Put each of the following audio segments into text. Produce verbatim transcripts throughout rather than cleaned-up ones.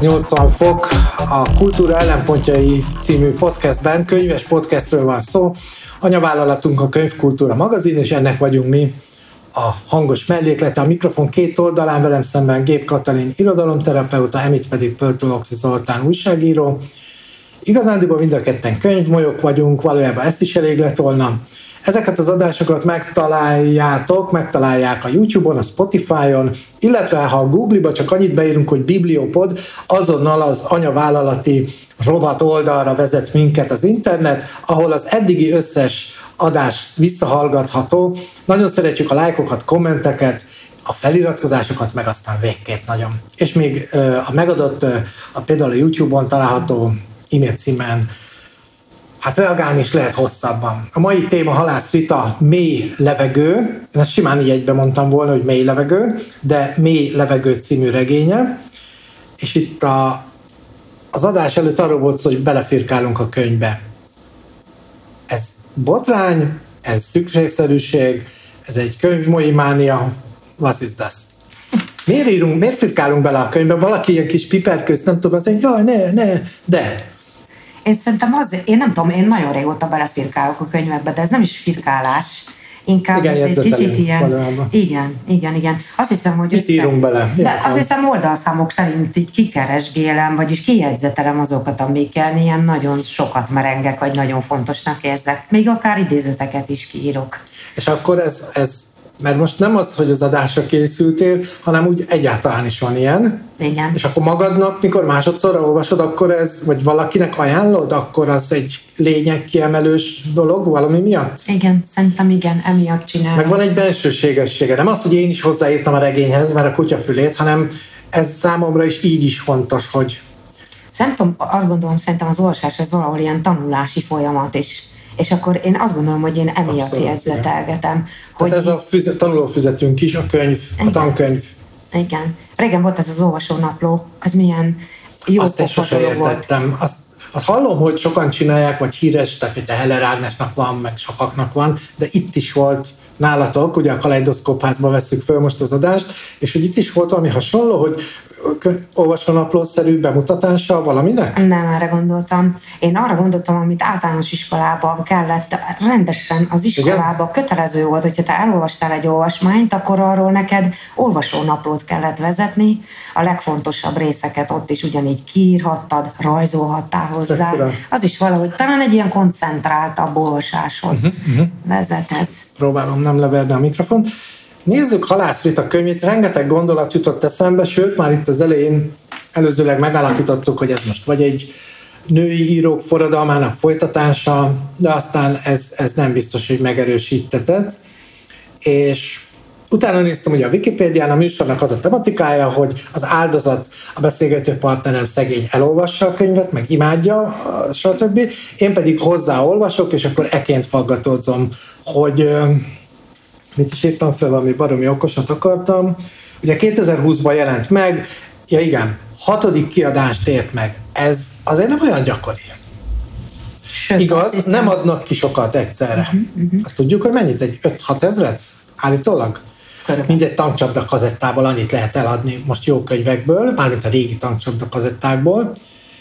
nyolcvan fok, a Kultúra ellenpontjai című podcastben, könyves podcastről van szó. Anyavállalatunk a Könyvkultúra magazin, és ennek vagyunk mi a hangos melléklete. A mikrofon két oldalán, velem szemben Gép Katalin irodalomterapeuta, Emit pedig Pörtoloxi Zoltán újságíró. Igazándiból mind a ketten könyvmolyok vagyunk, valójában ezt is elég lett volna. Ezeket az adásokat megtaláljátok, megtalálják a YouTube-on, a Spotify-on, illetve ha a Google-ba csak annyit beírunk, hogy Bibliopod, azonnal az anyavállalati rovat oldalra vezet minket az internet, ahol az eddigi összes adás visszahallgatható. Nagyon szeretjük a lájkokat, kommenteket, a feliratkozásokat, meg aztán végképp nagyon. És még a megadott, a például a YouTube-on található e-mail címen, hát reagálni is lehet hosszabban. A mai téma Halász Rita mély levegő. Én ezt simán így egyben mondtam volna, hogy mély levegő, de mély levegő című regénye. És itt a, az adás előtt arról volt szó, hogy belefirkálunk a könyvbe. Ez botrány, ez szükségszerűség, ez egy könyvmoi mánia. Was ist das? Miért írunk, miért firkálunk bele a könyvbe? Valaki ilyen kis piperközt, nem tudom, azt mondja, jaj, ne, ne, de... Én szerintem az, én nem tudom, én nagyon régóta belefirkálok a könyvekbe, de ez nem is firkálás, inkább igen, ez egy kicsit ilyen... Valójában. Igen, igen, igen. Azt hiszem, hogy Mit össze... írunk bele? De azt hiszem oldalszámok szerint így kikeresgélem, vagyis kijegyzetelem azokat, amiken ilyen nagyon sokat merengek, vagy nagyon fontosnak érzek. Még akár idézeteket is kiírok. És akkor ez... ez mert most nem az, hogy az adásra készültél, hanem úgy egyáltalán is van ilyen. Igen. És akkor magadnak, mikor másodszorra olvasod, akkor ez, vagy valakinek ajánlod, akkor az egy lényeg kiemelős dolog valami miatt? Igen, szerintem igen, emiatt csinálom. Meg van egy bensőségessége. Nem az, hogy én is hozzáírtam a regényhez, mert a kutyafülét, hanem ez számomra is így is fontos, hogy... Szerintem, azt gondolom, szerintem az olvasás ez valahol ilyen tanulási folyamat is. És akkor én azt gondolom, hogy én emiatt abszolút jegyzetelgetem. Hogy tehát ez a füzet, tanulófüzetünk is, a könyv, igen. A tankönyv. Igen. Régen volt ez az olvasónapló, ez milyen jó azt én sose értettem. Azt, azt hallom, hogy sokan csinálják, vagy híres, tehát hogy a Heller Ágnesnak van, meg sokaknak van, de itt is volt nálatok, ugye a Kaleidoszkóp házban vesszük föl most az adást, és hogy itt is volt valami hasonló, hogy olvasónaplószerű bemutatása valaminek? Nem, erre gondoltam. Én arra gondoltam, amit általános iskolában kellett rendesen az iskolában igen? Kötelező volt, hogyha te elolvastál egy olvasmányt, akkor arról neked olvasónaplót kellett vezetni, a legfontosabb részeket ott is ugyanígy kiírhattad, rajzolhattál hozzá. Tökre. Az is valahogy talán egy ilyen koncentráltabb olvasáshoz uh-huh, uh-huh. vezet ez. Próbálom nem leverni a mikrofont. Nézzük Halász Rita könyvét, rengeteg gondolat jutott eszembe, sőt, már itt az elején előzőleg megállapítottuk, hogy ez most vagy egy női írók forradalmának folytatása, de aztán ez, ez nem biztos, hogy megerősítetett. És utána néztem ugye a Wikipédián, a műsornak az a tematikája, hogy az áldozat, a beszélgető partnerem szegény elolvassa a könyvet, meg imádja, stb. Én pedig hozzáolvasok, és akkor eként faggatódzom, hogy... mit is írtam fel, valami baromi okosat akartam. Ugye kétezer-húszban jelent meg, ja igen, hatodik kiadást ért meg. Ez azért nem olyan gyakori. Sőt, igaz, nem adnak ki sokat egyszerre. Uh-huh, uh-huh. Azt tudjuk, hogy mennyit? Egy öt-hat ezret? Állítólag? Körülbelül. Mindegy tankcsapda kazettából annyit lehet eladni most jó könyvekből, mármint a régi tankcsapda kazettákból.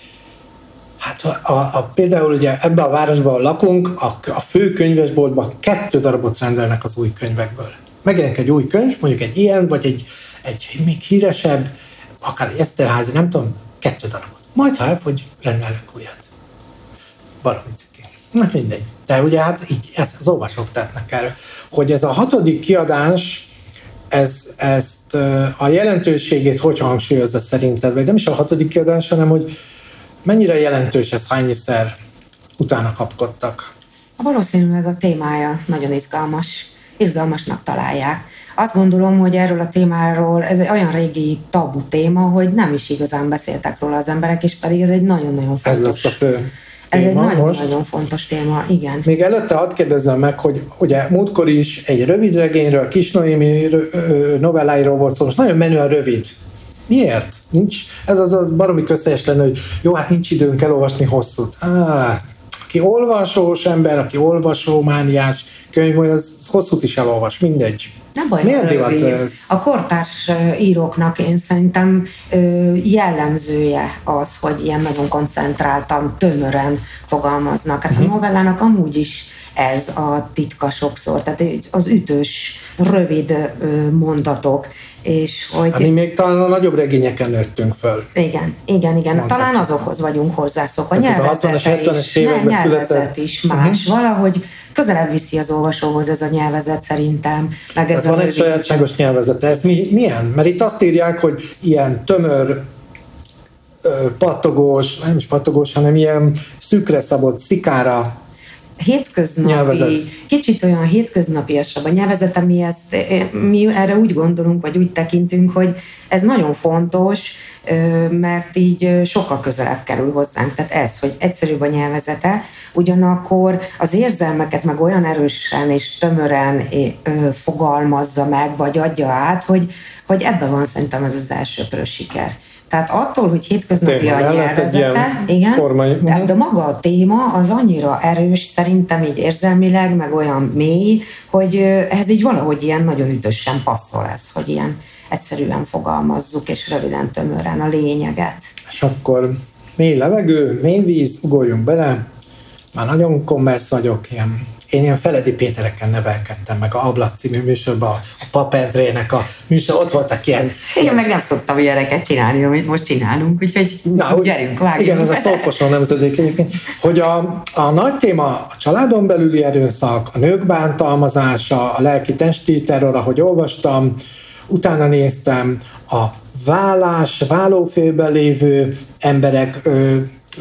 Hát a, a, például ugye ebben a városban, ahol lakunk, a, a fő könyvesboltban kettő darabot rendelnek az új könyvekből. Megjelenik egy új könyv, mondjuk egy ilyen, vagy egy, egy még híresebb, akár egy Eszterházy, nem tudom, kettő darabot. Majd ha elfogy, rendelnek újat. Baromi ciki. Na mindegy. De ugye hát így ezt az olvasók tettnek el, hogy ez a hatodik kiadás, ez, ezt a jelentőségét hogy hangsúlyozza szerinted, vagy nem is a hatodik kiadás, hanem hogy mennyire jelentős ez, hányszer utána kapkodtak? Valószínűleg a témája nagyon izgalmas. Izgalmasnak találják. Azt gondolom, hogy erről a témáról ez egy olyan régi tabu téma, hogy nem is igazán beszéltek róla az emberek, és pedig ez egy nagyon-nagyon fontos. Ez lesz a fő Ez egy nagyon-nagyon fontos téma, igen. Még előtte hadd kérdezzem meg, hogy ugye múltkor is egy rövid regényről, Kis Noémi novelláiról volt szó, most nagyon menően rövid. Miért? Nincs, ez az a baromi köztes lenne, hogy jó, hát nincs időnk elolvasni hosszút. Á, aki olvasós ember, aki olvasómániás könyv, az hosszút is elolvas, mindegy. Nem baj, miért divat? A kortárs íróknak én szerintem jellemzője az, hogy ilyen nagyon koncentráltan, tömören fogalmaznak. Hát uh-huh. a novellának amúgy is ez a titka sokszor, tehát az ütős, rövid mondatok, és hogy... Mi még talán a nagyobb regényeken nőttünk föl. Igen, igen, igen. Mondhatjuk. Talán azokhoz vagyunk hozzászokva. A nyelvezete is, nem, nyelvezet is más. Uh-huh. Valahogy közelebb viszi az olvasóhoz ez a nyelvezet szerintem. Meg ez van egy sajátságos nyelvezet. Ez mi, milyen? Mert itt azt írják, hogy ilyen tömör, pattogós, nem is pattogós, hanem ilyen szűkre szabott, szikára hétköznapi, nyelvezet. Kicsit olyan hétköznapiasabb a nyelvezet, ami ezt, mi erre úgy gondolunk, vagy úgy tekintünk, hogy ez nagyon fontos, mert így sokkal közelebb kerül hozzánk. Tehát ez, hogy egyszerűbb a nyelvezete, ugyanakkor az érzelmeket meg olyan erősen és tömören fogalmazza meg, vagy adja át, hogy, hogy ebben van szerintem ez az elsőprő siker. Tehát attól, hogy hétköznapi téma, a nyelvezete, igen, de, de maga a téma az annyira erős, szerintem így érzelmileg, meg olyan mély, hogy ez így valahogy ilyen nagyon ütösen passzol ez, hogy ilyen egyszerűen fogalmazzuk, és röviden, tömören a lényeget. És akkor mély levegő, mély víz, ugorjunk bele, már nagyon kommersz vagyok, ilyen én ilyen Feledi Pétereken nevelkedtem, meg a Ablak című műsorban, a Pap Endrének a műsor, ott voltak ilyen... Én meg nem szoktam ilyeneket csinálni, amit most csinálunk, úgyhogy na, gyerünk, vágjunk. Igen, ez a Szolfoson nemzedék egyébként, hogy a, a nagy téma a családon belüli erőszak, a nők bántalmazása, a lelki-testi terror, ahogy olvastam, utána néztem, a vállás, vállófélben lévő emberek ö,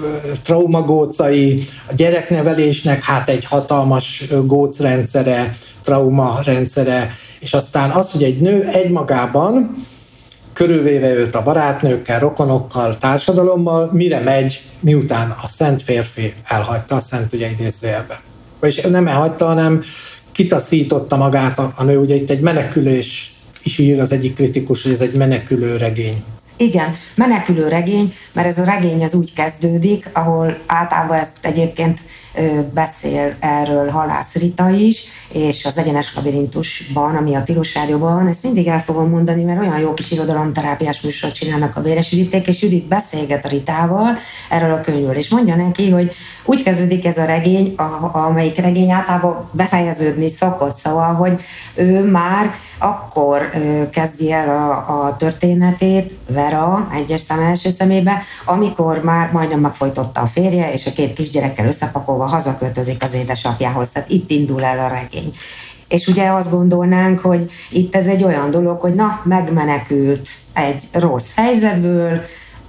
traumagócai, a gyereknevelésnek hát egy hatalmas gócrendszere, traumarendszere, és aztán az, hogy egy nő egymagában körülvéve őt a barátnőkkel, rokonokkal, társadalommal, mire megy, miután a szent férfi elhagyta, a szent ugye idézőjelben. Vagyis nem elhagyta, hanem kitaszította magát a, a nő, ugye itt egy menekülés is ír az egyik kritikus, hogy ez egy menekülő regény. Igen, menekülő regény, mert ez a regény az úgy kezdődik, ahol általában ezt egyébként ö, beszél erről Halász Rita is, és az Egyenes labirintusban, ami a Tilos Rádióban van, ezt mindig el fogom mondani, mert olyan jó kis irodalomterápiás műsort csinálnak a Béres Juditék, és Judit beszélget a Ritával erről a könyvről, és mondja neki, hogy úgy kezdődik ez a regény, a, amelyik regény általában befejeződni szokott, szóval, hogy ő már akkor ö, kezdi el a, a történetét, Vera, egyes szám első szemébe, amikor már majdnem megfojtotta a férje, és a két kisgyerekkel összepakolva hazaköltözik az édesapjához. Tehát itt indul el a regény. És ugye azt gondolnánk, hogy itt ez egy olyan dolog, hogy na, megmenekült egy rossz helyzetből,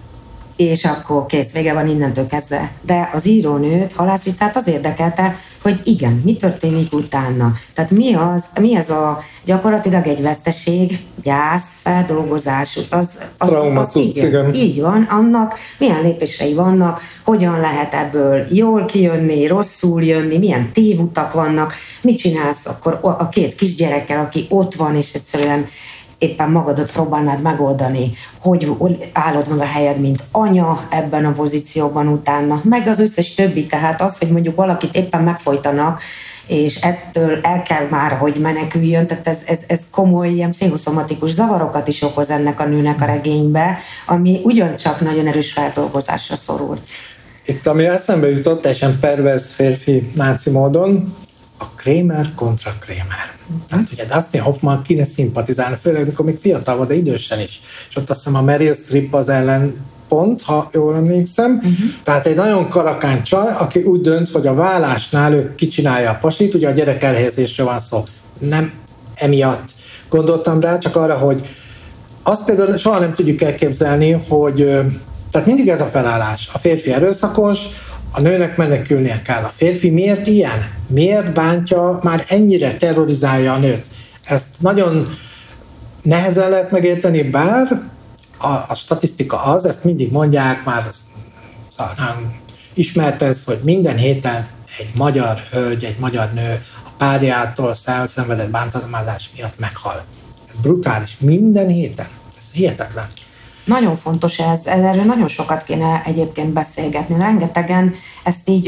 és akkor kész, vége van innentől kezdve. De az írónőt, Halász Ritát az érdekelte, hogy igen, mi történik utána. Tehát mi az, mi ez a gyakorlatilag egy veszteség, gyász, feldolgozás, az, az, az, az igen, igen, így van, annak milyen lépései vannak, hogyan lehet ebből jól kijönni, rosszul jönni, milyen tévutak vannak, mit csinálsz akkor a két kisgyerekkel, aki ott van, és egyszerűen éppen magadat próbálnád megoldani, hogy állod meg a helyed, mint anya ebben a pozícióban utána, meg az összes többi, tehát az, hogy mondjuk valakit éppen megfojtanak, és ettől el kell már, hogy meneküljön, tehát ez, ez, ez komoly ilyen pszichoszomatikus zavarokat is okoz ennek a nőnek a regénybe, ami ugyancsak nagyon erős feldolgozásra szorul. Itt ami eszembe jutott, teljesen pervers férfi náci módon, a Kramer kontra Kramer. Tehát ugye Dustin Hoffman kéne szimpatizálni, főleg mikor még fiatal volt, de idősen is. És ott azt hiszem a Meryl Streep az ellenpont, ha jól emlékszem. Uh-huh. Tehát egy nagyon karakány csaj, aki úgy dönt, hogy a vállásnál ő kicsinálja a pasit, ugye a gyerek elhelyezésről van szó. Nem emiatt gondoltam rá, csak arra, hogy azt például soha nem tudjuk elképzelni, hogy tehát mindig ez a felállás. A férfi erőszakos, a nőnek menekülnie kell. A férfi miért ilyen? Miért bántja, már ennyire terrorizálja a nőt? Ezt nagyon nehezen lehet megérteni, bár a, a statisztika az, ezt mindig mondják, már szóval nem ismert ez, hogy minden héten egy magyar hölgy, egy magyar nő a párjától elszenvedett bántalmazás miatt meghal. Ez brutális. Minden héten. Ez hihetetlen. Nagyon fontos ez, erről nagyon sokat kéne egyébként beszélgetni. Rengetegen ezt így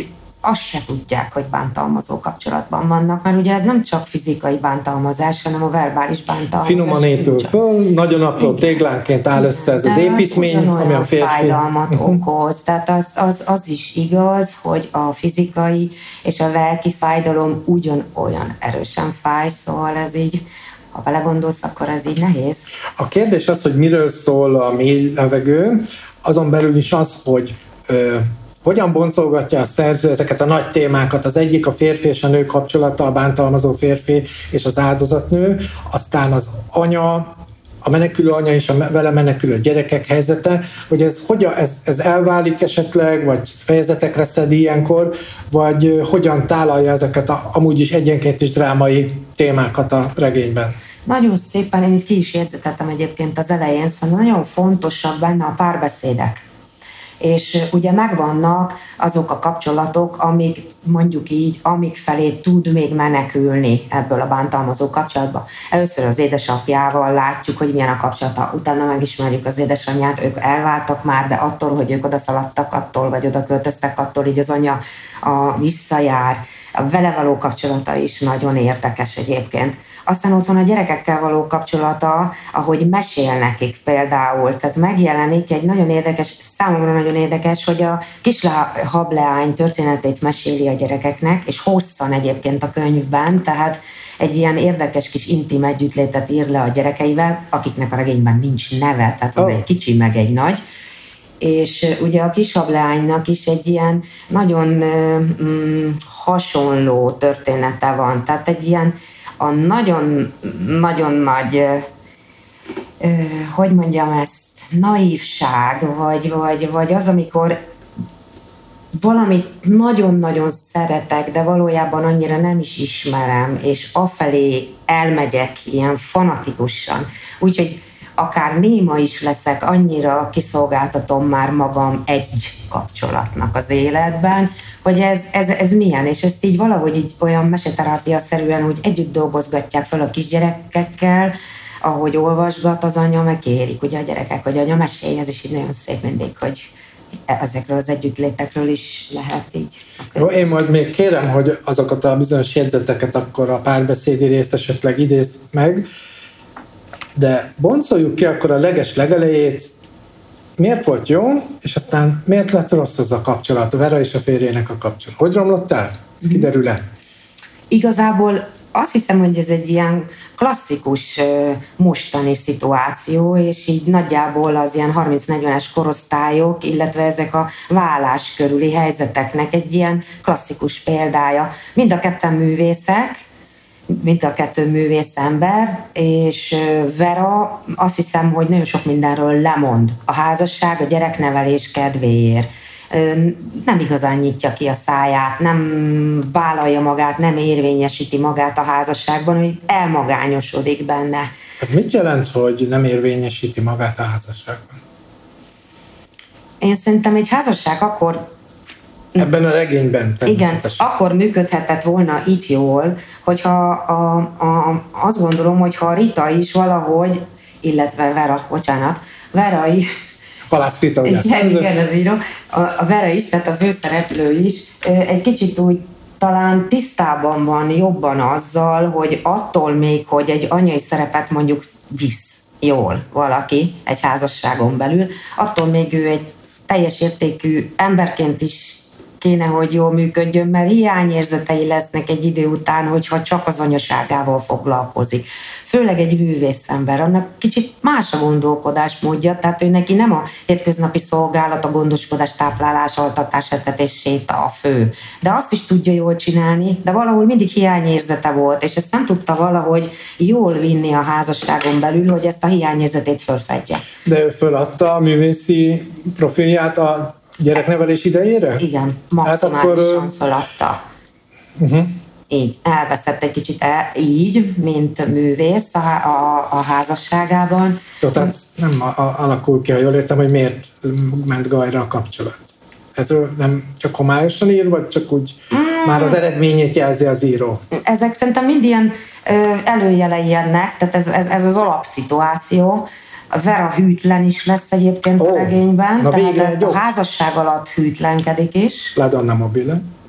azt se tudják, hogy bántalmazó kapcsolatban vannak, mert ugye ez nem csak fizikai bántalmazás, hanem a verbális bántalmazás. Finoman épül föl, nagyon apró téglánként áll össze ez az építmény, az ami a férfi. fájdalmat uh-huh. okoz. Tehát az, az, az is igaz, hogy a fizikai és a lelki fájdalom ugyanolyan erősen fáj, szóval ez így, ha belegondolsz, akkor ez így nehéz. A kérdés az, hogy miről szól a mély levegő, azon belül is az, hogy ö, hogyan boncolgatja a szerző ezeket a nagy témákat. Az egyik a férfi és a nő kapcsolata, a bántalmazó férfi és az áldozatnő, aztán az anya, a menekülő anya és a vele menekülő gyerekek helyzete, hogy ez, hogyan, ez, ez elválik esetleg, vagy fejezetekre szedi ilyenkor, vagy hogyan tálalja ezeket a, amúgy is egyenként is drámai témákat a regényben. Nagyon szépen, én itt ki is jegyzeteltem egyébként az elején, szóval nagyon fontosak benne a párbeszédek. És ugye megvannak azok a kapcsolatok, amik mondjuk így, amik felé tud még menekülni ebből a bántalmazó kapcsolatba. Először az édesapjával látjuk, hogy milyen a kapcsolata, utána megismerjük az édesanyját, ők elváltak már, de attól, hogy ők odaszaladtak attól, vagy oda költöztek attól, így az anya a visszajár. A vele való kapcsolata is nagyon érdekes egyébként. Aztán ott van a gyerekekkel való kapcsolata, ahogy mesél nekik például. Tehát megjelenik egy nagyon érdekes, számomra nagyon érdekes, hogy a kis hableány történetét meséli a gyerekeknek, és hosszan egyébként a könyvben, tehát egy ilyen érdekes kis intim együttlétet ír le a gyerekeivel, akiknek a regényben nincs neve, tehát van oh. egy kicsi meg egy nagy. És ugye a kis hableánynak is egy ilyen nagyon mm, hasonló története van. Tehát egy ilyen a nagyon, nagyon nagy, ö, ö, hogy mondjam ezt, naívság, vagy, vagy, vagy az, amikor valamit nagyon-nagyon szeretek, de valójában annyira nem is ismerem, és afelé elmegyek ilyen fanatikusan. Úgyhogy akár néma is leszek, annyira kiszolgáltatom már magam egy kapcsolatnak az életben, hogy ez, ez, ez milyen, és ezt így valahogy így olyan meseterápia-szerűen úgy együtt dolgozgatják fel a kisgyerekekkel, ahogy olvasgat az anya, meg kérik ugye a gyerekek, hogy anya mesélj, ez is így nagyon szép mindig, hogy ezekről az együttlétekről is lehet így. Jó, én majd még kérem, hogy azokat a bizonyos jegyzeteket akkor a párbeszédi részt esetleg idézd meg, de boncoljuk ki akkor a leges legelejét, miért volt jó, és aztán miért lett rossz az a kapcsolat, a Vera és a férjének a kapcsolat. Hogy romlott el? Ez kiderül-e? Igazából azt hiszem, hogy ez egy ilyen klasszikus mostani szituáció, és így nagyjából az ilyen harminc-negyvenes korosztályok, illetve ezek a vállás körüli helyzeteknek egy ilyen klasszikus példája. Mind a ketten művészek, mind a kettő művész ember, és Vera azt hiszem, hogy nagyon sok mindenről lemond. A házasság, a gyereknevelés kedvéért. Nem igazán nyitja ki a száját, nem vállalja magát, nem érvényesíti magát a házasságban, hogy elmagányosodik benne. Ez mit jelent, hogy nem érvényesíti magát a házasságban? Én szerintem egy házasság akkor... Ebben a regényben. Igen, akkor működhetett volna itt jól, hogyha a, a, azt gondolom, hogyha Rita is valahogy, illetve Vera, bocsánat, Vera is, Palász Rita, ugye? Igen, igen, az író, a, a Vera is, tehát a főszereplő is, egy kicsit úgy talán tisztában van jobban azzal, hogy attól még, hogy egy anyai szerepet mondjuk visz jól valaki egy házasságon belül, attól még ő egy teljes értékű emberként is kéne, hogy jól működjön, mert hiányérzetei lesznek egy idő után, hogyha csak az anyaságával foglalkozik. Főleg egy művész ember, annak kicsit más a gondolkodásmódja, tehát ő neki nem a hétköznapi szolgálat, a gondoskodás, táplálás, altatás, etetés, séta a fő. De azt is tudja jól csinálni, de valahol mindig hiányérzete volt, és ezt nem tudta valahogy jól vinni a házasságon belül, hogy ezt a hiányérzetét fölfedje. De ő föladta a művészi profilját a gyereknevelés idejére? Igen, maximálisan akkor... feladta. Uh-huh. Így, elveszett egy kicsit el, így, mint művész a, a, a házasságában. Jó, tehát nem a, a, alakul ki, ha jól értem, hogy miért ment gajra a kapcsolat. Erről nem csak homályosan ír, vagy csak úgy mm. már az eredményét jelzi az író? Ezek szerintem mind ilyen ö, előjelei ennek, tehát ez, ez, ez az alapszituáció. A Vera hűtlen is lesz egyébként oh, a regényben, tehát a házasság alatt hűtlenkedik is. La Donna Mobile.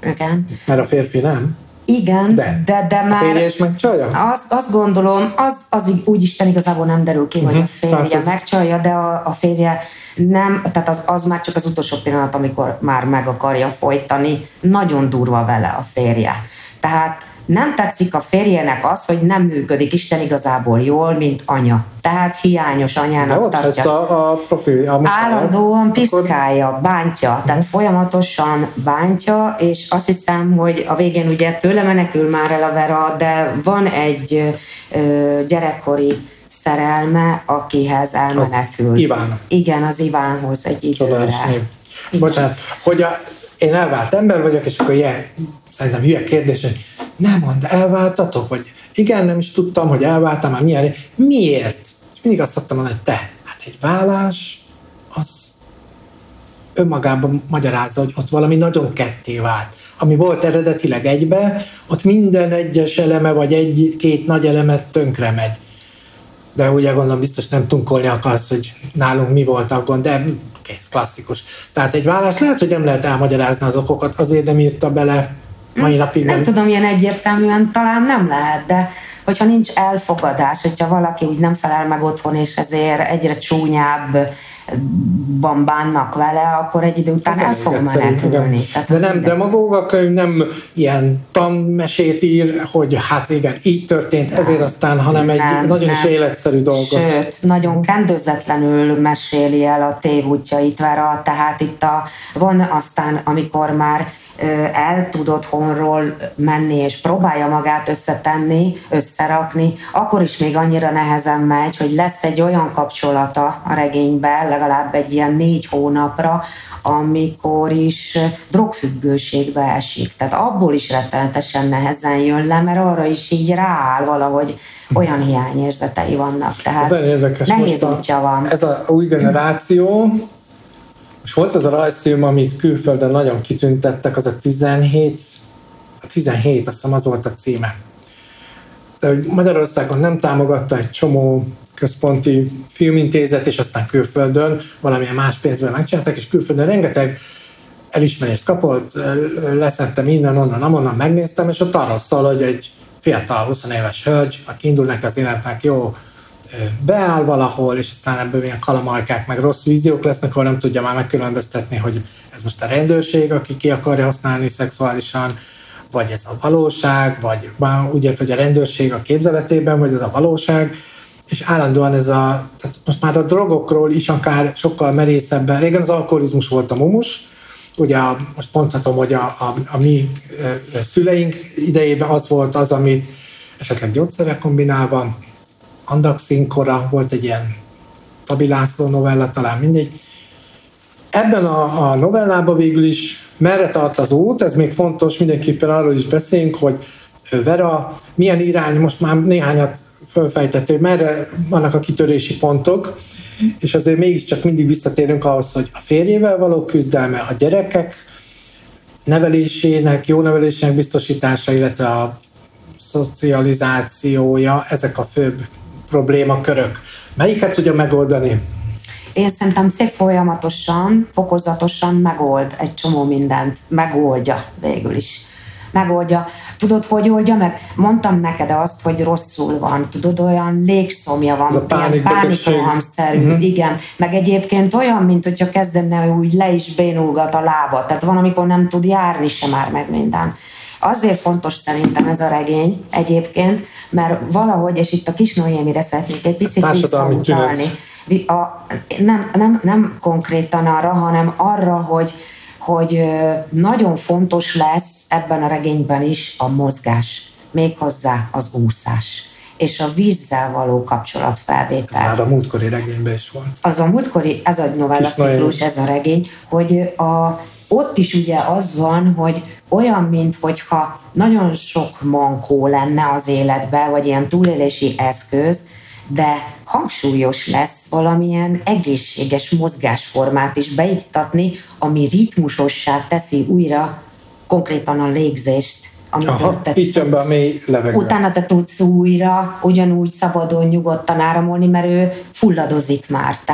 Igen. Mert a férfi nem. Igen, de, de, de már... A férje is megcsalja? Azt, azt gondolom, az, az úgy Isten igazából nem derül ki, uh-huh. hogy a férje ez... megcsalja, de a, a férje nem, tehát az, az már csak az utolsó pillanat, amikor már meg akarja folytani. Nagyon durva vele a férje. Tehát nem tetszik a férjének az, hogy nem működik Isten igazából jól, mint anya. Tehát hiányos anyának tartja. A, a profil, a állandóan piszkálja, bántja, tehát uh-huh. folyamatosan bántja, és azt hiszem, hogy a végén ugye tőle menekül már el a Vera, de van egy ö, gyerekkori szerelme, akihez elmenekül. Az Iván. Igen, az Ivánhoz egy időre. Bocsánat, hogy a, én elvált ember vagyok, és akkor ilyen, szerintem hülye kérdés, hogy nem mondd, elváltatok? Vagy igen, nem is tudtam, hogy elváltam, már milyen, miért? És mindig azt szoktam mondani, hogy te, hát egy vállás, az önmagában magyarázza, hogy ott valami nagyon ketté vált. Ami volt eredetileg egybe, ott minden egyes eleme, vagy egy-két nagy elemet tönkre megy. De ugye gondolom, biztos nem tunkolni akarsz, hogy nálunk mi volt a gond, de kész, klasszikus. Tehát egy vállás lehet, hogy nem lehet elmagyarázni az okokat, azért nem írta bele mai napig. Nem, nem tudom, ilyen egyértelműen talán nem lehet, de hogyha nincs elfogadás, hogyha valaki úgy nem felel meg otthon, és ezért egyre csúnyábban bánnak vele, akkor egy idő után el fog menekülni. De nem demagóg könyv, nem ilyen tanmesét ír, hogy hát igen, így történt, nem, ezért aztán, hanem egy nem, nagyon nem. is életszerű dolgot. Sőt, nagyon kendőzetlenül meséli el a tévútjait Vera, tehát itt a, van aztán, amikor már el tud otthonról menni, és próbálja magát összetenni, összerakni, akkor is még annyira nehezen megy, hogy lesz egy olyan kapcsolata a regényben, legalább egy ilyen négy hónapra, amikor is drogfüggőségbe esik. Tehát abból is rettenetesen nehezen jön le, mert arra is így rááll valahogy, olyan hiányérzetei vannak. Tehát nehéz útja van. Ez a új generáció, és volt az a rajzfilm, amit külföldön nagyon kitüntettek, az a tizenhét, a tizenhét, azt hiszem az volt a címe. De hogy Magyarországon nem támogatta egy csomó központi filmintézet, és aztán külföldön valamilyen más pénzből megcsinálták, és külföldön rengeteg elismerést kapott, leszettem innen, onnan, amonnan, megnéztem, és ott arról szól, hogy egy fiatal, húsz éves hölgy, aki indul neki az életnek, jó, beáll valahol, és aztán ebből ilyen kalamajkák, meg rossz víziók lesznek, ahol nem tudja már megkülönböztetni, hogy ez most a rendőrség, aki ki akarja használni szexuálisan, vagy ez a valóság, vagy úgy ért, hogy a rendőrség a képzeletében, vagy ez a valóság, és állandóan ez a, tehát most már a drogokról is akár sokkal merészebben, régen az alkoholizmus volt a mumus, ugye a, most mondhatom, hogy a, a, a mi szüleink idejében az volt az, amit esetleg gyógyszerek kombinálva, Andakszínkora volt egy ilyen Tabi László novella, talán mindegy. Ebben a, a novellában végül is merre tart az út, ez még fontos, mindenképpen arról is beszéljünk, hogy Vera milyen irány, most már néhányat felfejtett, hogy merre vannak a kitörési pontok, és azért mégiscsak mindig visszatérünk ahhoz, hogy a férjével való küzdelme, a gyerekek nevelésének, jó nevelésének biztosítása, illetve a szocializációja, ezek a főbb problémakörök. Melyiket tudja megoldani? Én szerintem szép folyamatosan, fokozatosan megold egy csomó mindent. Megoldja végül is. Megoldja. Tudod, hogy oldja meg? Mondtam neked azt, hogy rosszul van. Tudod, olyan légszomja van, ilyen pánikrohamszerű. Uh-huh. Igen. Meg egyébként olyan, mint hogyha kezdene úgy le is bénulgat a lába. Tehát van, amikor nem tud járni se már meg minden. Azért fontos szerintem ez a regény egyébként, mert valahogy, és itt a Kis Noémire szeretnék egy picit visszautalni. A, nem, nem, nem konkrétan arra, hanem arra, hogy, hogy nagyon fontos lesz ebben a regényben is a mozgás, méghozzá az úszás, és a vízzel való kapcsolatfelvétel. Ez már a múltkori regényben is volt. Az a múltkori, ez a novellaciklus, ez a regény, hogy a ott is ugye az van, hogy olyan, minthogyha nagyon sok mankó lenne az életben, vagy ilyen túlélési eszköz, de hangsúlyos lesz valamilyen egészséges mozgásformát is beiktatni, ami ritmusossá teszi újra konkrétan a légzést. Aha, te itt jön be a mély levegő. Utána te tudsz újra ugyanúgy szabadon, nyugodtan áramolni, mert ő fulladozik már. Tehát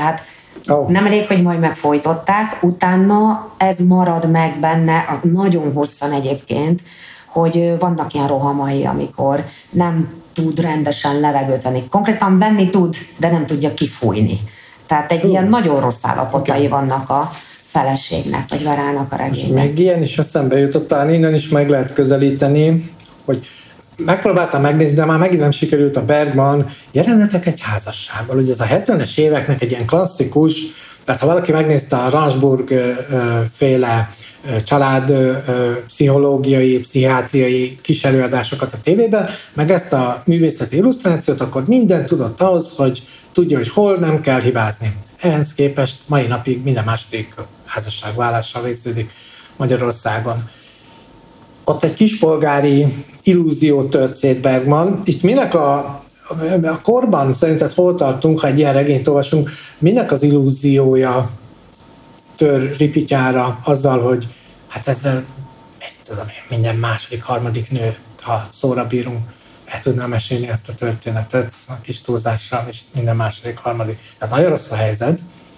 Oh. Nem elég, hogy majd megfojtották, utána ez marad meg benne, nagyon hosszan egyébként, hogy vannak ilyen rohamai, amikor nem tud rendesen levegőt venni. Konkrétan venni tud, de nem tudja kifújni. Tehát egy uh. ilyen nagyon rossz állapotai okay. vannak a feleségnek, vagy Verának a regénynek. Még ilyen is eszembe jutott, talán innen is meg lehet közelíteni, hogy megpróbáltam megnézni, de már megint nem sikerült a Bergman jelenetek egy házasságból. Ugye ez a hetvenes éveknek egy ilyen klasszikus, tehát ha valaki megnézte a Ransburg féle család pszichológiai, pszichiátriai kis előadásokat a tévében, meg ezt a művészeti illusztrációt, akkor minden tudott ahhoz, hogy tudja, hogy hol nem kell hibázni. Ehhez képest mai napig minden második házasságvállással végződik Magyarországon. Ott egy kispolgári illúzió tört szét Bergman. Itt minek a, a korban szerinted hol tartunk, ha egy ilyen regényt olvasunk, minek az illúziója tör ripityára azzal, hogy hát ezzel mit tudom én, minden második, harmadik nő, ha szóra bírunk, el tudnám mesélni ezt a történetet a kis túlzással, és minden második, harmadik. Tehát nagyon rossz a helyzet.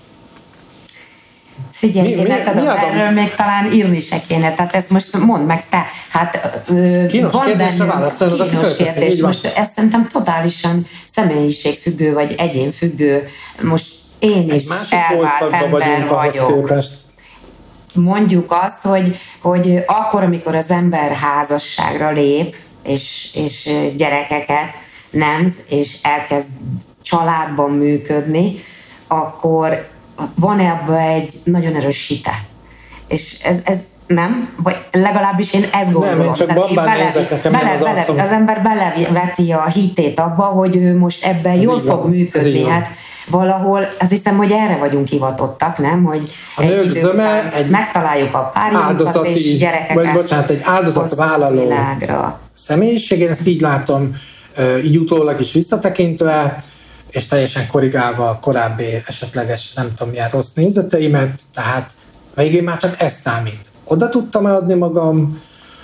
Figyelj, mi, én mi, tudom, mi az, erről ami... még talán írni se kéne, tehát ezt most mondd meg te. Hát, ö, kínos van kérdésre válaszolod, kínos kérdés. Most ezt szerintem totálisan személyiségfüggő, vagy egyénfüggő. Most én is elvált ember vagyok. Mondjuk azt, hogy, hogy akkor, amikor az ember házasságra lép, és, és gyerekeket nemz, és elkezd családban működni, akkor van ebben egy nagyon erős hite. És ez, ez nem? Vagy legalábbis én ezt gondolom. Nem, én csak bambán nézek, nekem bele, nem az bele, az ember beleveti a hitét abba, hogy ő most ebben ez jól fog van, működni. Hát valahol azt hiszem, hogy erre vagyunk hivatottak, nem? Hogy a egy idő után egy megtaláljuk a párjunkat, és gyerekeket vagy bocsánat, egy áldozatvállaló személyiség, én ezt így látom, így utólag is visszatekintve, és teljesen korrigálva a korábbi esetleges, nem tudom milyen rossz nézeteimet, tehát végén már csak ez számít. Oda tudtam adni magam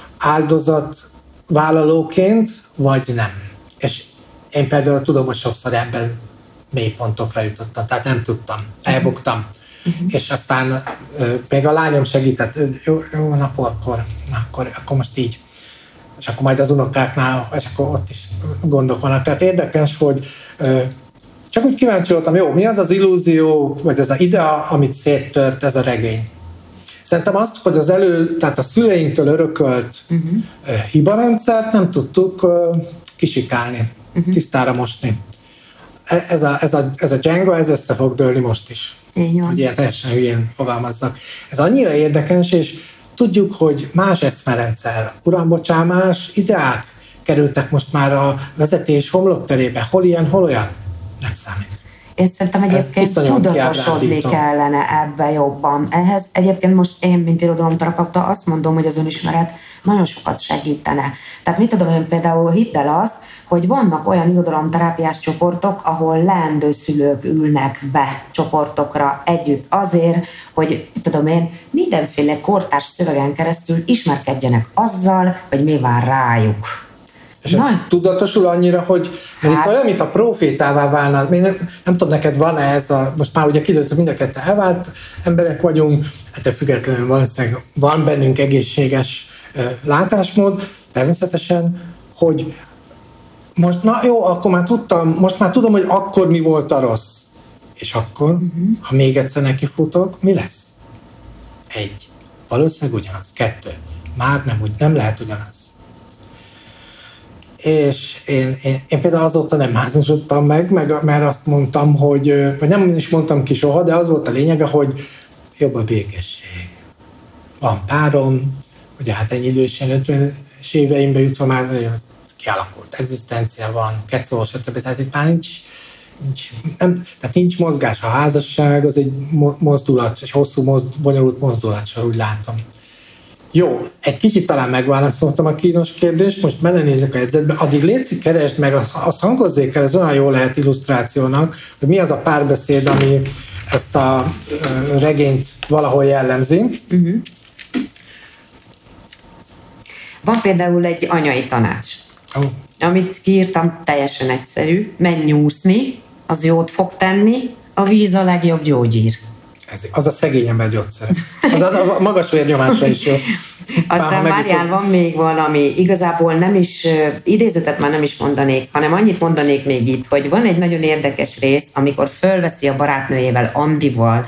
áldozatvállalóként, vagy nem. És én például tudom, hogy sokszor ebben mély pontokra jutottam, tehát nem tudtam, elbuktam. Uh-huh. És aztán euh, még a lányom segített, jó, jó napó, akkor, akkor, akkor most így. És akkor majd az unokáknál, és akkor ott is gondok vannak. Tehát érdekes, hogy euh, csak úgy kíváncsi voltam, jó, mi az az illúzió, vagy az az idea, amit széttört ez a regény. Szerintem azt, hogy az elő, tehát a szüleinktől örökölt uh-huh. uh, hibarendszert nem tudtuk uh, kisikálni, uh-huh. tisztára mosni. Ez a, ez, a, ez a Jenga, ez össze fog dőlni most is. Igen. Hogy ilyen teljesen hülyén fogalmazzak. Ez annyira érdekes, és tudjuk, hogy más eszmerendszer, urambocsámás ideák kerültek most már a vezetés homlokterébe. Hol ilyen, hol olyan? Nem számít. Én szerintem egyébként tudatosodni kellene ebbe jobban. Ehhez egyébként most én, mint irodalomterapeuta, azt mondom, hogy az önismeret nagyon sokat segítene. Tehát mit tudom, én például hidd el azt, hogy vannak olyan irodalomterápiás csoportok, ahol leendő szülők ülnek be csoportokra együtt azért, hogy tudom én, mindenféle kortárs szövegen keresztül ismerkedjenek azzal, hogy mi vár rájuk. És ez tudatosul annyira, hogy hát, itt olyan, mint a profétává válnál. Nem, nem tudom, neked van-e ez a, most már ugye kiderült, hogy mind a kettő elvált emberek vagyunk, ettől függetlenül valószínűleg van bennünk egészséges uh, látásmód, természetesen, hogy most, na jó, akkor már tudtam, most már tudom, hogy akkor mi volt a rossz. És akkor, uh-huh. ha még egyszer nekifutok, mi lesz? Egy. Valószínűleg ugyanaz. Kettő. Már nem, úgy, nem lehet ugyanaz. És én, én, én például azóta nem házasodtam meg, meg, mert azt mondtam, hogy, vagy nem is mondtam ki soha, de az volt a lényege, hogy jobb a békesség. Van párom, ugye hát ennyi idősen, ötvenes éveimbe jutva már kialakult egzisztencia van, kecó, stb. Tehát itt már nincs, nincs, nem, tehát nincs mozgás. A házasság az egy mozdulat, egy hosszú, mozd, bonyolult mozdulatsor, úgy látom. Jó, egy kicsit talán megválaszoltam a kínos kérdést, most belenézek a jegyzetbe, addig létszik, keresd meg, azt hangozzék el, ez olyan jó lehet illusztrációnak, hogy mi az a párbeszéd, ami ezt a regényt valahol jellemzi. Uh-huh. Van például egy anyai tanács, oh. amit kiírtam, teljesen egyszerű, menj úszni, az jót fog tenni, A víz a legjobb gyógyír. Ez, az a szegény ember gyógyszer. Az a, a magas vérnyomásra is jó. Aztán várjál, van még valami, igazából nem is, idézetet már nem is mondanék, hanem annyit mondanék még itt, hogy van egy nagyon érdekes rész, amikor fölveszi a barátnőjével, Andival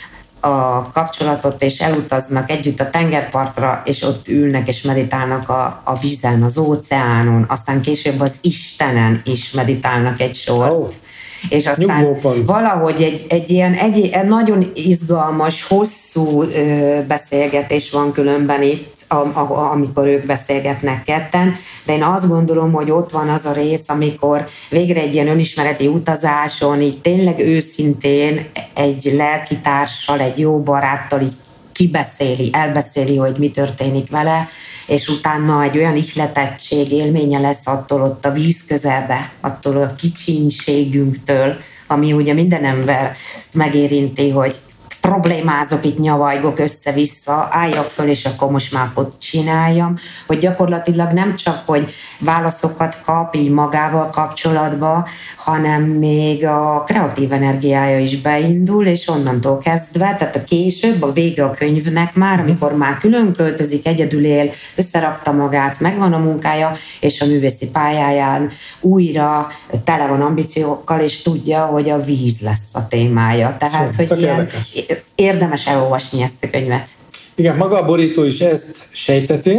a kapcsolatot, és elutaznak együtt a tengerpartra, és ott ülnek és meditálnak a, a vízen, az óceánon, aztán később az Istenen is meditálnak egy sort. Oh. És aztán valahogy egy, egy ilyen egy, egy nagyon izgalmas, hosszú ö, beszélgetés van különben itt, a, a, amikor ők beszélgetnek ketten, de én azt gondolom, hogy ott van az a rész, amikor végre egy ilyen önismereti utazáson, így tényleg őszintén egy lelkitársal, egy jó baráttal így kibeszéli, elbeszéli, hogy mi történik vele, és utána egy olyan ihletettség élménye lesz attól ott a víz közelbe, attól a kicsinségünktől, ami ugye minden ember megérinti, hogy problémázok, itt nyavajgok össze-vissza, álljak föl, és akkor most már ott csináljam, hogy gyakorlatilag nem csak, hogy válaszokat kap így magával kapcsolatban, hanem még a kreatív energiája is beindul, és onnantól kezdve, tehát a később, a vége a könyvnek már, amikor már külön költözik, egyedül él, összerakta magát, megvan a munkája, és a művészi pályáján újra tele van ambíciókkal, és tudja, hogy a víz lesz a témája. Tehát, szóval, hogy ilyen érdekes. Érdemes elolvasni ezt a könyvet. Igen, maga a borító is ezt sejteti,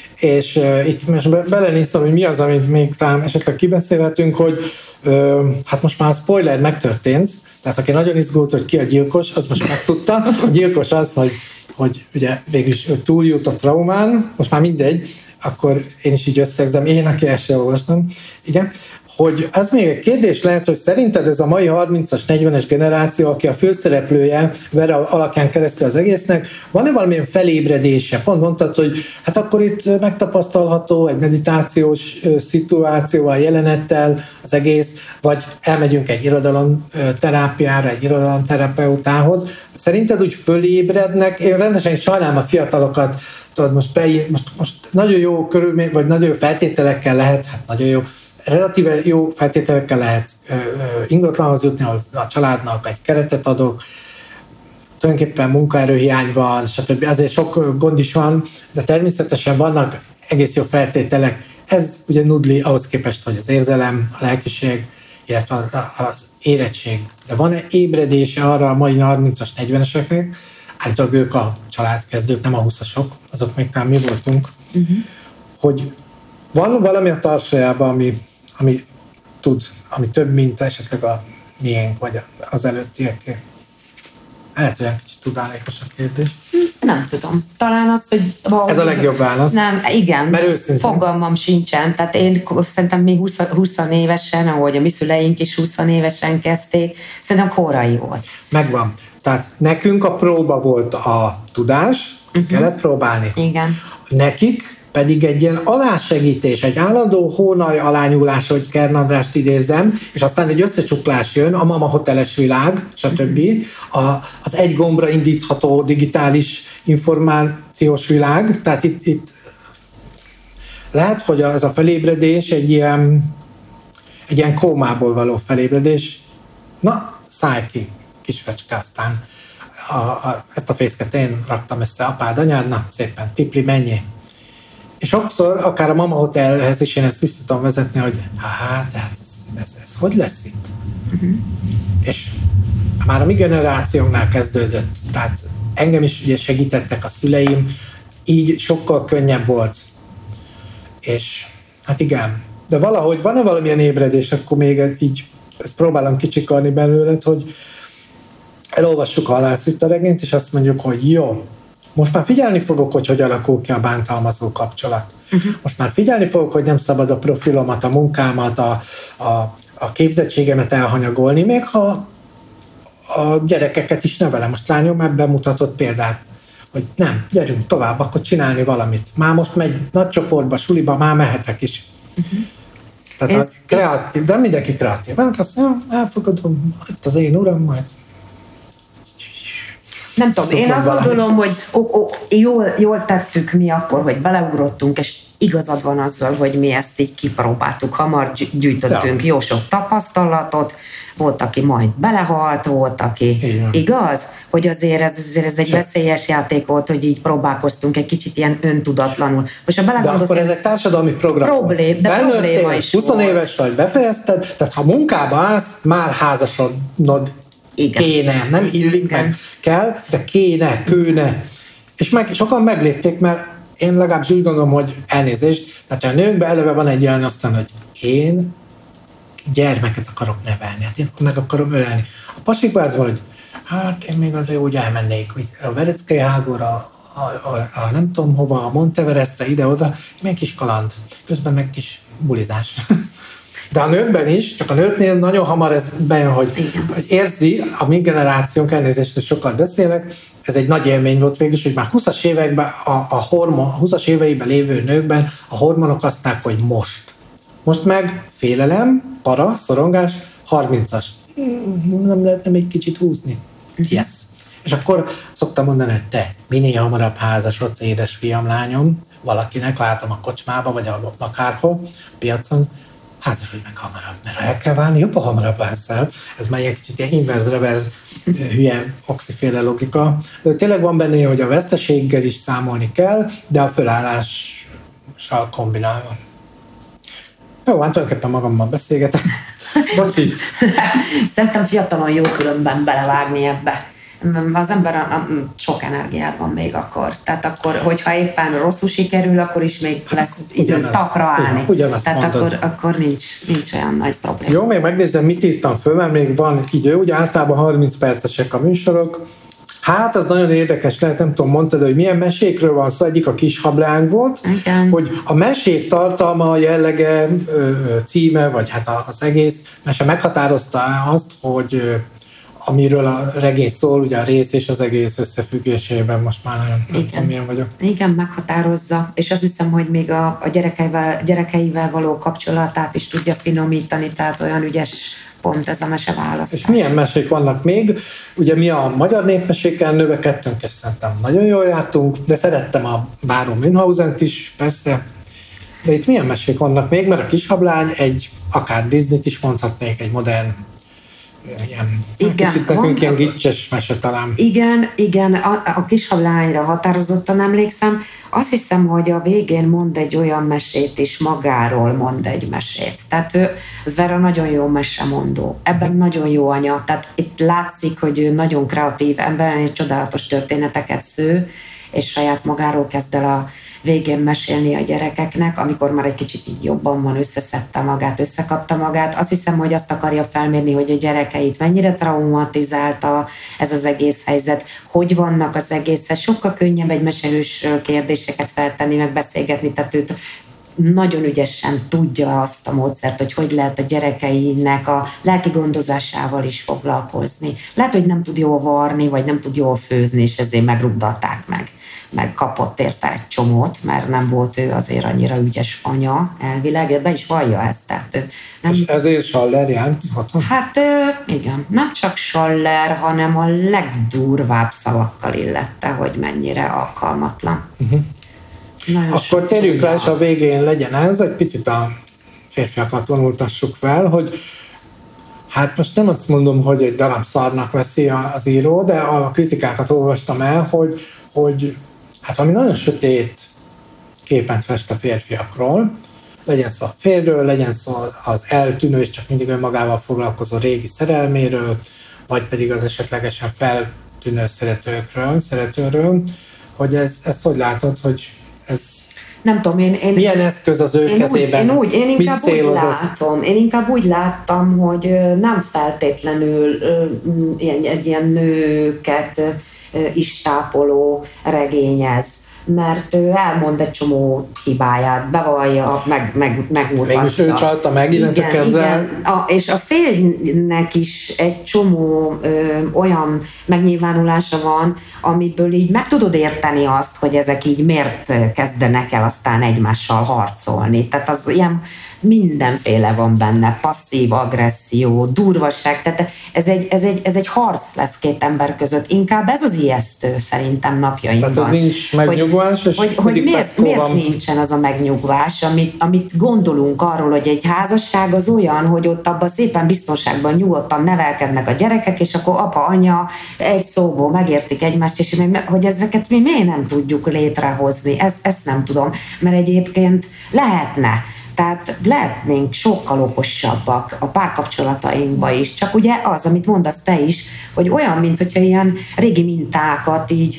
és uh, itt most be- belenéztem, hogy mi az, amit még talán esetleg kibeszélhetünk, hogy uh, hát most már a spoiler megtörtént, tehát aki nagyon izgult, hogy ki a gyilkos, az most megtudta. A gyilkos az, hogy, hogy ugye végülis túljut a traumán, most már mindegy, akkor én is így összegzem, én, aki ezt sem olvastam, igen, hogy ez még egy kérdés lehet, hogy szerinted ez a mai harmincas, negyvenes generáció, aki a főszereplője Vera alakján keresztül az egésznek, van-e valamilyen felébredése? Pont mondtad, hogy hát akkor itt megtapasztalható egy meditációs szituációval, jelenettel az egész, vagy elmegyünk egy irodalomterápiára, egy irodalomterapeutához. Szerinted úgy fölébrednek? Én rendesen sajnálom a fiatalokat, tudod, most, be, most, most nagyon jó körülmény, vagy nagyon jó feltételekkel lehet, hát nagyon jó, relatíve jó feltételekkel lehet ö, ö, ingatlanhoz jutni, ahol a családnak egy keretet adok, tulajdonképpen munkaerőhiány van, stb. Azért sok gond is van, de természetesen vannak egész jó feltételek. Ez ugye nudli ahhoz képest, hogy az érzelem, a lelkiség, illetve az érettség. De van-e ébredése arra a mai harmincas, negyveneseknek, állítólag ők a családkezdők, nem a huszasok, azok még talán mi voltunk, uh-huh. hogy van valami a tarsajában, ami, ami tud, ami több, mint esetleg a miénk, vagy az előttieké. Lehet, hogy egy kicsit tudálékos a kérdés. Nem tudom. Talán az, hogy... Ez a legjobb válasz. Nem, igen. Mert őszintén. Fogalmam sincsen. Tehát én szerintem mi húsz évesen, ahogy a mi szüleink is húsz évesen kezdték, szerintem korai volt. Megvan. Tehát nekünk a próba volt a tudás, uh-huh. kellett próbálni. Igen. Nekik pedig egy ilyen alásegítés, egy állandó hónaj alányulás, hogy Kern Andrást idézzem, és aztán egy összecsuklás jön, a mama hoteles világ, stb. A, az egy gombra indítható digitális információs világ, tehát itt, itt lehet, hogy ez a felébredés egy ilyen, egy ilyen kómából való felébredés. Na, szállj ki, kisfecske, aztán a, a, ezt a fészket én raktam össze, apád, anyád, na, szépen, tipli, mennyi. És sokszor, akár a Mama Hotelhez is én ezt vissza tudom vezetni, hogy hát, tehát ez, ez, ez hogy lesz itt? Uh-huh. És már a mi generációnknál kezdődött, tehát engem is ugye segítettek a szüleim, így sokkal könnyebb volt. És hát igen, de valahogy van-e valamilyen ébredés, akkor még így ezt próbálom kicsikarni belőled, hogy elolvassuk a Halászrita regényt, és azt mondjuk, hogy jó, most már figyelni fogok, hogy hogy alakul ki a bántalmazó kapcsolat. Uh-huh. Most már figyelni fogok, hogy nem szabad a profilomat, a munkámat, a, a, a képzettségemet elhanyagolni, még ha a gyerekeket is nevelem. Most lányom már bemutatott példát, hogy nem, gyerünk tovább, akkor csinálni valamit. Már most megy nagy csoportba, suliba, már mehetek is. Uh-huh. Tehát Ez... a kreatív, de mindenki kreatív. Azt mondja, elfogadom, itt az én uram, majd Nem tudom, én azt gondolom, hogy ó, ó, jól, jól tettük mi akkor, hogy beleugrottunk, és igazad van azzal, hogy mi ezt így kipróbáltuk, hamar gyűjtöttünk ja. jó sok tapasztalatot, volt, aki majd belehalt, volt, aki igen. igaz, hogy azért ez, azért ez egy Sőt. veszélyes játék volt, hogy így próbálkoztunk egy kicsit ilyen öntudatlanul. Most a de akkor ez egy társadalmi program. Problém, de probléma is húsz éves vagy, befejezted, tehát ha munkába állsz, már házasodnod igen. kéne, nem illik igen. meg kell, de kéne, kőne. És meg, sokan meglépték, mert én legalábbis úgy gondolom, hogy elnézést, tehát a nőkben eleve van egy olyan aztán, hogy én gyermeket akarok nevelni, hát én meg akarom ölelni. A pasikban ez vagy, hát én még azért úgy elmennék, hogy a Vereckei hágóra, a, a, a nem tudom hova, a Monteverestre, ide-oda, még kis kaland, közben meg kis bulizás. De a nőkben is, csak a nőknél nagyon hamar ez bejön, hogy, hogy érzi, a mi generációnk, elnézést, hogy sokat beszélek, ez egy nagy élmény volt végül, hogy már húszas években, a, a hormon, húszas éveiben lévő nőkben a hormonok azt mondták, hogy most. Most meg félelem, para, szorongás, harmincas. Nem lehetne még kicsit húzni? Yes. És akkor szoktam mondani, hogy te minél hamarabb házasodsz, édes fiam, lányom, valakinek, látom a kocsmába, vagy a akárhol, a piacon, házasodj meg hamarabb, mert ha el kell válni, jobban hamarabb válsz el. Ez már egy kicsit ilyen inverse-reverse hülye oxiféle logika. De tényleg van benne, hogy a veszteséggel is számolni kell, de a fölállással kombinálva. Jó, hát tulajdonképpen magammal beszélgetek. Bocsi. Szerintem fiatalon jó különben belevágni ebbe. Az ember a, a, sok energiád van még akkor. Tehát akkor, hogyha éppen rosszul sikerül, akkor is még lesz idő tapra állni. Ugyanazt Tehát mondod. akkor, akkor nincs, nincs olyan nagy probléma. Jó, még megnézem, mit írtam föl, mert még van idő. Ugye általában harminc percesek a műsorok. Hát, az nagyon érdekes lehet, nem tudom, mondtad, hogy milyen mesékről van szó, egyik a Kis hableány volt, igen. hogy a mesék tartalma, jellege, címe, vagy hát az egész mese meghatározta azt, hogy amiről a regény szól, ugye a rész és az egész összefüggésében, most már nagyon nem tudom, milyen vagyok. Igen, meghatározza, és azt hiszem, hogy még a, a gyerekeivel, gyerekeivel való kapcsolatát is tudja finomítani, tehát olyan ügyes pont ez a meseválasztás. És milyen mesék vannak még? Ugye mi a magyar népmesékkel növekedtünk, és szerintem nagyon jól jártunk, de szerettem a Báró Münchausent is, persze. De itt milyen mesék vannak még? Mert a Kis hableány egy, akár Disneyt is mondhatnék, egy modern ilyen, igen, kicsit nekünk ilyen gicses mese talán. Igen, igen, a, a Kis hablányra határozottan emlékszem. Azt hiszem, hogy a végén mond egy olyan mesét is, magáról mond egy mesét. Tehát ő, Vera nagyon jó mesemondó, ebben hmm. nagyon jó anya. Tehát itt látszik, hogy ő nagyon kreatív ember, egy csodálatos történeteket sző, és saját magáról kezd el a végén mesélni a gyerekeknek, amikor már egy kicsit így jobban van, összeszedte magát, összekapta magát. Azt hiszem, hogy azt akarja felmérni, hogy a gyerekeit mennyire traumatizálta ez az egész helyzet, hogy vannak az egész. Sokkal könnyebb egy mesélős kérdéseket feltenni, meg beszélgetni, tehát őt nagyon ügyesen tudja azt a módszert, hogy hogy lehet a gyerekeinek a lelki gondozásával is foglalkozni. Lehet, hogy nem tud jól varni, vagy nem tud jól főzni, és ezért megrugdalták meg. Meg kapott érte egy csomót, mert nem volt ő azért annyira ügyes anya elvileg, be is vallja ezt. Tehát ő nem... És ezért Schaller játszhatom? Hát igen, nem csak Schaller, hanem a legdurvább szavakkal illette, hogy mennyire alkalmatlan. Uh-huh. Akkor térjünk rá, és a végén legyen ez, egy picit a férfiakat vonultassuk fel, hogy hát most nem azt mondom, hogy egy darab szarnak veszi az író, de a kritikákat olvastam el, hogy, hogy hát ami nagyon sötét képet fest a férfiakról, legyen szó a férről, legyen szó az eltűnő és csak mindig önmagával foglalkozó régi szerelméről, vagy pedig az esetlegesen feltűnő szeretőkről, szeretőről, hogy ez, ezt hogy látod, hogy ez nem tudom, én, én, milyen eszköz az ő én kezében? Úgy, én, úgy, én inkább úgy látom, én inkább úgy láttam, hogy nem feltétlenül ilyen, egy ilyen nőket is tápoló regényez, mert ő elmond egy csomó hibáját, bevallja, meg, meg, megmutatja. Mégis ő csalta meg, illetve kezdve. A, és a férjnek is egy csomó ö, olyan megnyilvánulása van, amiből így meg tudod érteni azt, hogy ezek így miért kezdenek el aztán egymással harcolni. Tehát az ilyen mindenféle van benne, passzív agresszió, durvaság, tehát ez egy, ez, egy, ez egy harc lesz két ember között. Inkább ez az ijesztő szerintem napjainkban. Tehát nincs megnyugvás, hogy, hogy, hogy miért, miért nincsen az a megnyugvás, amit, amit gondolunk arról, hogy egy házasság az olyan, hogy ott abban szépen biztonságban nyugodtan nevelkednek a gyerekek, és akkor apa, anya egy szóból megértik egymást, és hogy ezeket mi miért nem tudjuk létrehozni, ezt, ezt nem tudom, mert egyébként lehetne. Tehát lehetnénk sokkal okosabbak a párkapcsolatainkba is, csak ugye az, amit mondasz te is, hogy olyan, mint hogyha ilyen régi mintákat így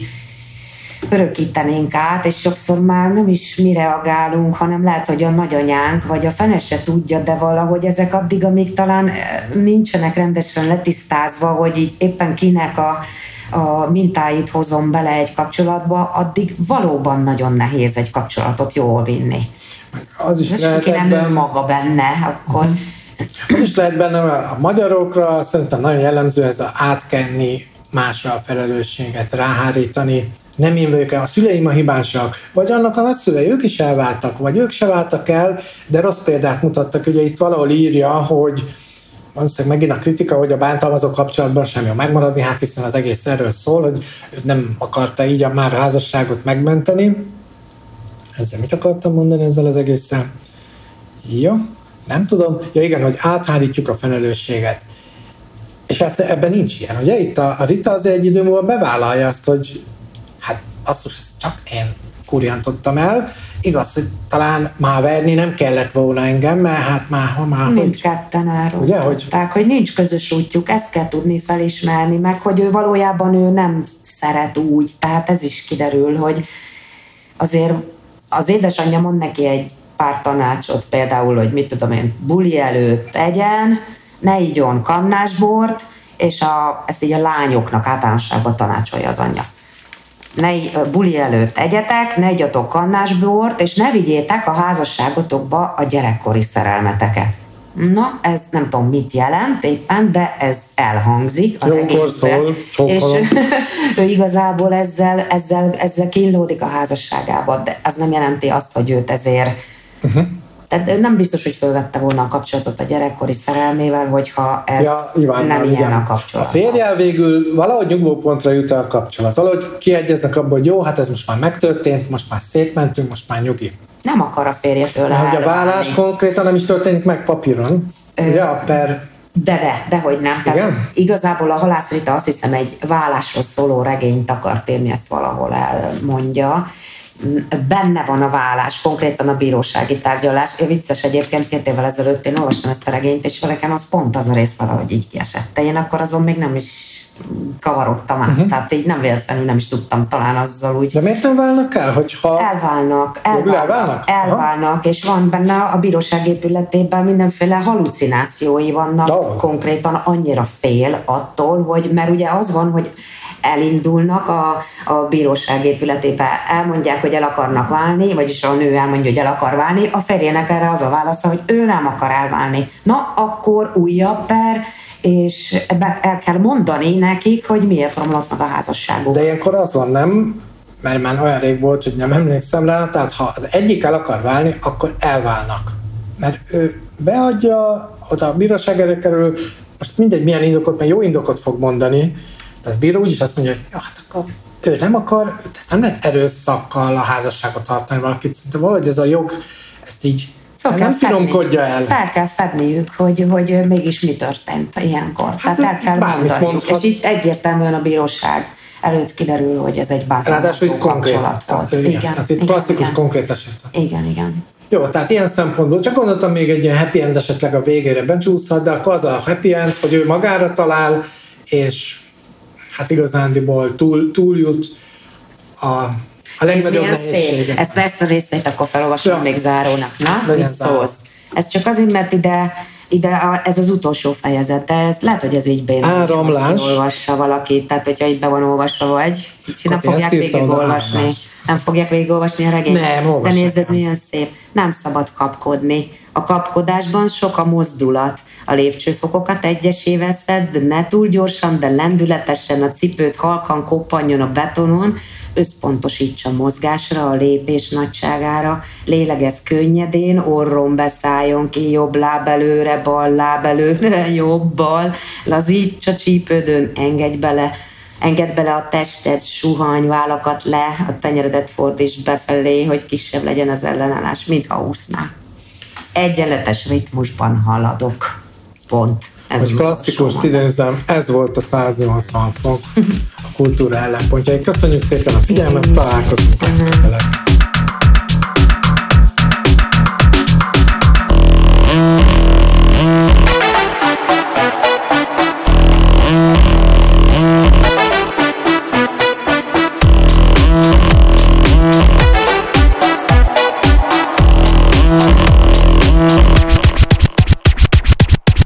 örökítenénk át, és sokszor már nem is mi reagálunk, hanem lehet, hogy a nagyanyánk, vagy a fene se tudja, de valahogy ezek addig, amíg talán nincsenek rendesen letisztázva, hogy így éppen kinek a, a mintáit hozom bele egy kapcsolatba, addig valóban nagyon nehéz egy kapcsolatot jól vinni. Az is lehet ki nem ebben... maga benne, akkor... Az is lehet benne, a magyarokra szerintem nagyon jellemző ez a átkenni másra a felelősséget, ráhárítani. Nem én vagyok el, a szüleim a hibásak, vagy annak a nagyszülei, ők is elváltak, vagy ők se váltak el, de rossz példát mutattak. Ugye itt valahol írja, hogy valószínűleg megint a kritika, hogy a bántalmazó kapcsolatban sem jó megmaradni, hát hiszen az egész erről szól, hogy nem akarta így a már a házasságot megmenteni. Ezzel mit akartam mondani ezzel az egészen? Jó, nem tudom. Ja igen, hogy áthárítjuk a felelősséget. És hát ebben nincs ilyen, ugye? Itt a, a Rita azért egy idő múlva bevállalja azt, hogy hát basszus, ezt csak én kurjantottam el. Igaz, hogy talán már verni nem kellett volna engem, mert hát már... már mindketten elrontották, hogy... hogy nincs közös útjuk, ezt kell tudni felismerni, meg hogy ő valójában ő nem szeret úgy, tehát ez is kiderül, hogy azért az édesanyja mond neki egy pár tanácsot, például, hogy mit tudom én, buli előtt egyen, ne igyon kannásbort, és a, ezt így a lányoknak általánosságban tanácsolja az anyja. Ne, buli előtt egyetek, ne igyatok kannásbort, és ne vigyétek a házasságotokba a gyerekkori szerelmeteket. Na, ez nem tudom, mit jelent éppen, de ez elhangzik a regényben. És ő igazából ezzel, ezzel, ezzel kínlódik a házasságába, de ez nem jelenti azt, hogy őt ezért... Uh-huh. Tehát nem biztos, hogy fölvette volna a kapcsolatot a gyerekkori szerelmével, hogyha ez ja, Iván, nem ilyen igen. a kapcsolat. A férjel végül valahogy nyugvópontra jut a kapcsolat. Valahogy kiegyeznek abban, hogy jó, hát ez most már megtörtént, most már szétmentünk, most már nyugi. Nem akar a férje tőle elválni. Hogy a vállás konkrétan nem is történik meg papíron. Ö, ugye a per... De, de, dehogy nem. Tehát igazából a Halász Rita azt hiszem egy vállásról szóló regényt akart írni, ezt valahol elmondja. Benne van a vállás, konkrétan a bírósági tárgyalás. Vicces egyébként, két évvel ezelőtt én olvastam ezt a regényt, és nekem az pont az a rész valahogy így kiesett. De én akkor azon még nem is kavarodtam át, uh-huh. tehát így nem véletlenül nem is tudtam talán azzal úgy. De miért nem válnak el, hogyha... Elválnak, elválnak, elválnak, elválnak és van benne a bíróság épületében mindenféle halucinációi vannak, oh. konkrétan annyira fél attól, hogy, mert ugye az van, hogy elindulnak a, a bíróság épületébe, elmondják, hogy el akarnak válni, vagyis a nő elmondja, hogy el akar válni, a férjének erre az a válasza, hogy ő nem akar elválni. Na, akkor újabb per, és be el kell mondani nekik, hogy miért romlott meg a házasságuk. De ilyenkor az van, nem? Mert már olyan rég volt, hogy nem emlékszem rá, tehát ha az egyik el akar válni, akkor elválnak. Mert ő beadja, oda a bíróság elé kerül, most mindegy milyen indokot, mert jó indokot fog mondani, tehát a bíró úgyis azt mondja, hogy ja, hát akkor ő nem akar, nem lehet erőszakkal a házasságot tartani valakit, szerintem valahogy ez a jog, ezt így fel nem finomkodja el. Fel kell fedniük, hogy, hogy mégis mi történt ilyenkor. Hát tehát el kell mondani. És itt egyértelműen a bíróság előtt kiderül, hogy ez egy bántalmazó kapcsolat volt. Igen, igen, tehát itt igen, klasszikus igen. konkrét eset. Igen, igen. Jó, tehát ilyen szempontból, csak gondoltam még egy ilyen happy end esetleg a végére becsúszhat, de akkor az a happy end, hogy ő magára talál, és hát igazándiból túl, túl jut a, a legnagyobb nehézséget. Ezt, ezt a részét akkor felolvasom ja. még zárónak. Na, mit szólsz? Ez csak azért, mert ide, ide a, ez az utolsó fejezet, de ez, lehet, hogy ez így bénás, hogy olvassa valaki, tehát hogyha így be van olvasva vagy, kicsi nem fogják végig olvasni. Nem fogják végigolvasni a regényt? Nem, de nézd, ez milyen szép. Nem szabad kapkodni. A kapkodásban sok a mozdulat. A lépcsőfokokat egyesével szedd, ne túl gyorsan, de lendületesen, a cipőt halkan koppanjon a betonon, összpontosíts a mozgásra, a lépés nagyságára, lélegezz könnyedén, orron beszálljon ki, jobb láb előre, bal láb előre, jobb bal, lazíts a csípődön, engedj bele, engedd bele a tested, suhany, vállakat le, a tenyeredet fordíts befelé, hogy kisebb legyen az ellenállás, mintha úsznál. Egyenletes ritmusban haladok. Pont. Ez most klasszikust idézem, ez volt a száznyolcvan fok, a kultúra ellenpontjai. Köszönjük szépen a figyelmet, találkozunk legközelebb.